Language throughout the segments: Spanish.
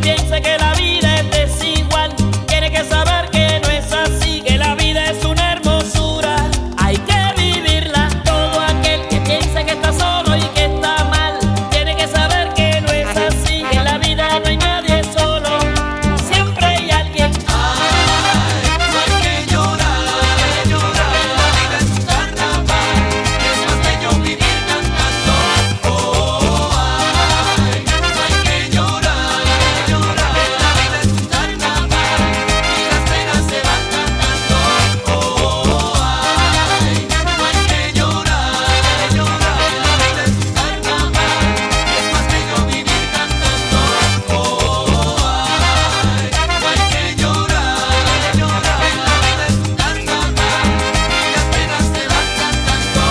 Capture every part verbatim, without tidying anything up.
piense que la vida es desigual tiene que saber que no es así, que la vida es una hermosura, hay que vivirla. Todo aquel que piense que está solo y que está mal tiene que saber que no es así, que en la vida no hay nadie solo, siempre hay alguien. Ay, no hay que llorar, llorar, la vida es un carnaval, es más bello vivir cantando. Oh, ay, no hay que llorar, llorar, la vida es un carnaval y las penas se van cantando. Oh, ay, no hay que llorar, llorar, la vida es un carnaval, es más bello vivir cantando. Oh, ay, no hay que llorar, llorar, la vida es un carnaval y las penas se van cantando.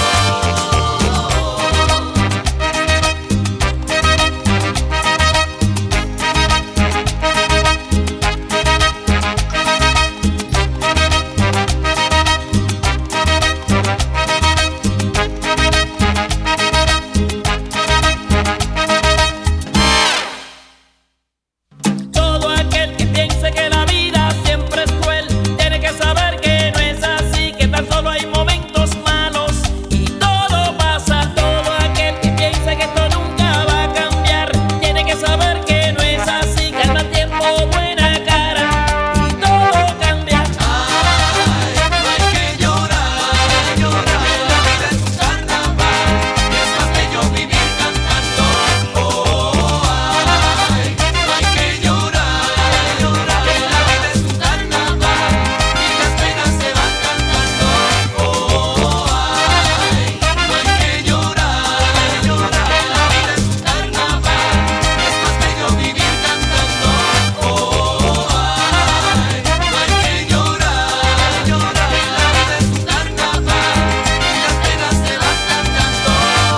Todo aquel que piense que la vida siempre es cruel tiene que saber que no es así, que tan solo hay momentos malos y todo pasa. Todo aquel que piense que esto nunca va a cambiar tiene que saber que no es así, que al mal tiempo buena cara y todo cambia. Ay, no hay que llorar, llorar, la vida es un carnaval y es más bello vivir cantando. Oh, ay, no hay que llorar, llorar, la vida es un carnaval y las penas se van cantando. Oh, ay, no hay que llorar, llorar, la vida es un carnaval, es más bello vivir cantando. Oh, ay, no hay que llorar, llorar, la vida es un carnaval y las penas se van cantando.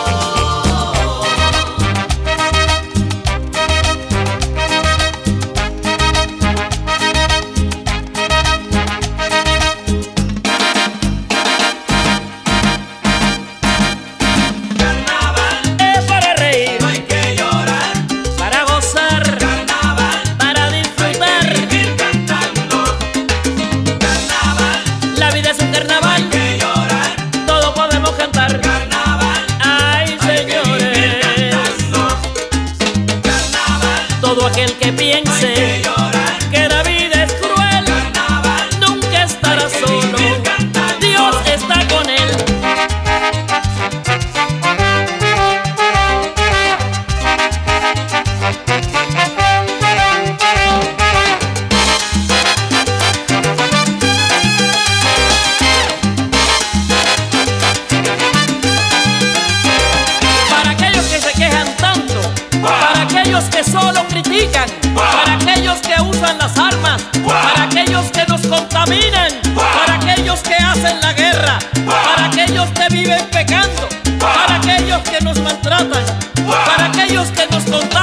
Carnaval, Es para reír, no hay que llorar. para gozar, Carnaval, para hay disfrutar. que vivir cantando. Carnaval, La vida es un carnaval, que llorar. todo podemos cantar. Carnaval, Ay, hay que vivir señores, cantando. Carnaval, todo aquel que hay piense que llorar. que la vida es cruel Carnaval, nunca estará hay que solo, vivir cantando. Dios está con él. Para aquellos que se quejan tanto, para aquellos que solo critican, para aquellos que usan las armas, para aquellos que nos contaminan, para aquellos que hacen la guerra, para aquellos que viven pecando, para aquellos que nos maltratan, para aquellos que nos contaminan.